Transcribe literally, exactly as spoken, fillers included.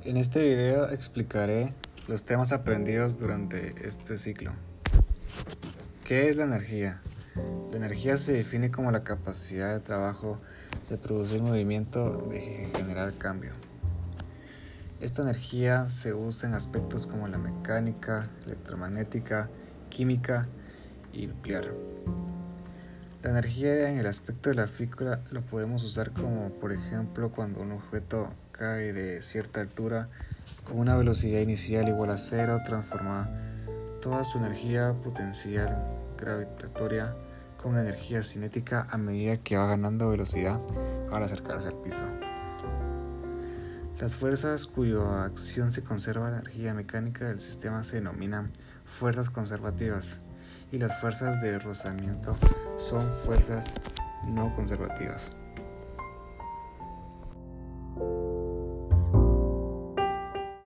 En este video explicaré los temas aprendidos durante este ciclo. ¿Qué es la energía? La energía se define como la capacidad de trabajo de producir movimiento de generar cambio. Esta energía se usa en aspectos como la mecánica, electromagnética, química y nuclear. La energía en el aspecto de la física lo podemos usar como, por ejemplo, cuando un objeto cae de cierta altura con una velocidad inicial igual a cero, transforma toda su energía potencial gravitatoria con energía cinética a medida que va ganando velocidad al acercarse al piso. Las fuerzas cuya acción se conserva la energía mecánica del sistema se denominan fuerzas conservativas y las fuerzas de rozamiento son fuerzas no conservativas.